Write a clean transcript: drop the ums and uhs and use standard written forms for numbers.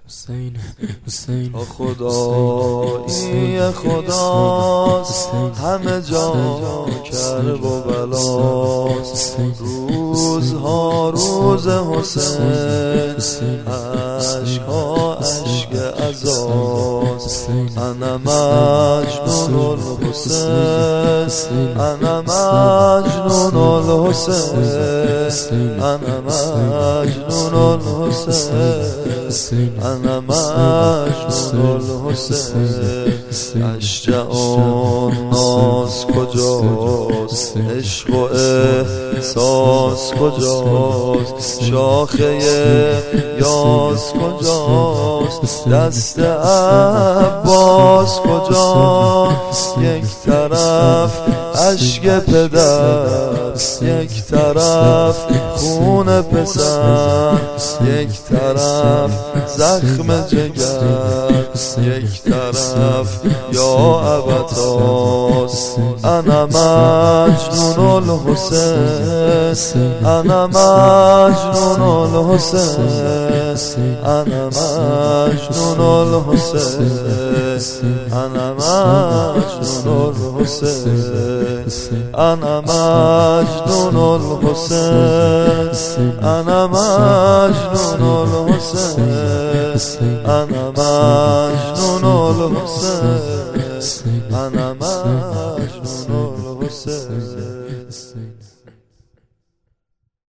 تا خدایی خداست، همه جا کرب و بلاست. روزها روز حسین، عشقها عشق عزاست. انا مجنون الحسین، انا مجنون الحسین، انا مجنون الحسین، انا مجنون الحسین. اشجع الناس کجاست، عشق و احساس کجاست؟ شاخه یاس کجاست؟ دست عباس کجاست؟ یک طرف عشق پدر، یک طرف خون پسر، یک طرف زخم جگر، یک طرف یا ابتاس. انا مجنون الحسین، انا مجنون الحسین، انا مجنون الحسین، انا مجنون الحسین، انا مجنون الحسین، انا مجنون الحسین، انا مجنون الحسین، انا